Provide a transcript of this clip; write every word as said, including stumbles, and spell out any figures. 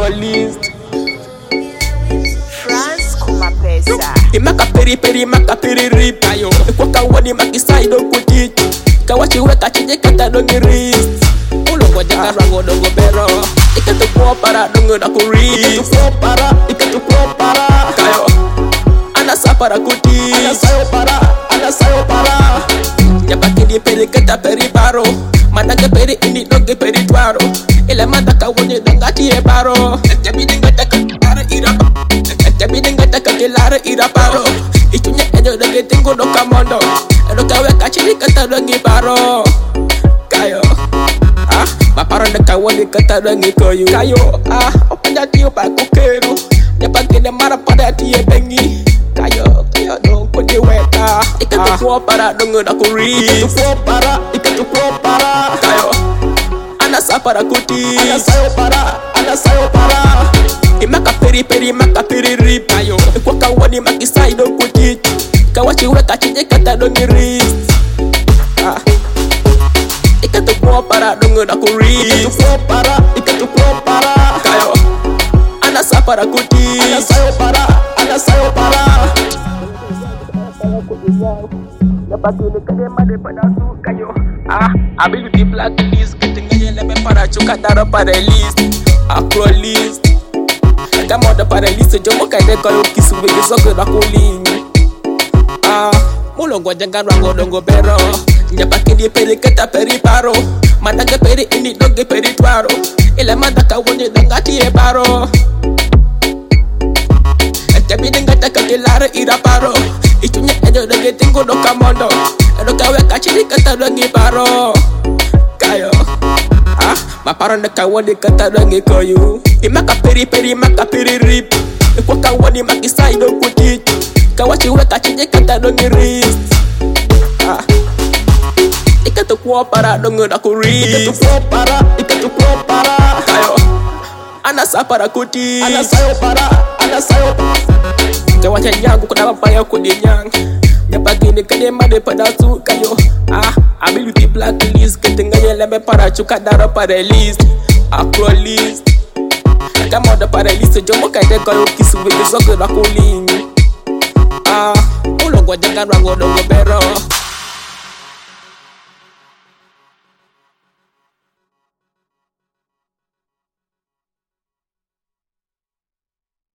Acrolist France kuma pesa imaka peri peri maka peri rip ayo kwa kawani makisai do kuti kawachi weka chije kata dongi wrist ulo kwa janga rango dongo bero ikatu kwa para dongo da kuri ikatu kwa para ikatu kwa para kayo ana sapara kuti ana sayo para ana sayo para nyapaki di peri kata peri baro manake peri indi doge peri twaro ile manda kawani dangati e baro jabi dingata kara ira jabi dingata kakilare ira baro itunya ejo doge tingo do kamondo edo kawe kachiri kata dogi baro kayo ah baparo de kawani kata dogi koyu kayo ah opanja tiyo pa kokero nyapaki de mara pada tiye bengi kayo kayo dong kodi weta ikatu kwa para dongo da kuri ikatu kwa para ikatu kwa para kayo ana sapara kuti ana sayo para ana sayo para imaka peri peri maka peri rip ayo kwa kawani makisai do kuti kawachi weka chije kata dongi wrist ah ikatu kwa para dongo da kuri ikatu kwa para ikatu kwa para kayo ana sapara kuti ana sayo para ana sayo para Napaki ni kade made pada su kayo ah abilu di blacklist ketinganya lebe para chuka daro para list Acrolist kama da para list jomo kaide koyo kisuwe gisoke da kuling ah mulongo janga rango dongo bero nyapaki di peri kata peri paro madanga peri indi doge peri twaro ile madaka wonye dangati e baro jabi dingata kakilare ira baro itunya ejo doge tingo do kamondo edo kawe kachiri kata dogi baro kayo ah baparo de kawani kata dogi koyu imaka peri peri maka peri rip kwa kawani makisai do kuti kawachi weka chije kata dogi wrist ah ikatu kwa para dongo da kuri ikatu kwa para ikatu kwa para kayo ana sapara kuti ana sayo para ana sayo kawacha nyangu kuna papaya kodi nyang nyapaki ni kade made pada su kayo ah abilu di blacklist ketinganya lembe para chuka daro para list Acrolist kama da para list jomo kaide koyo kisuwe gisoke da kuling ah ulo kwa janga rango dongo bero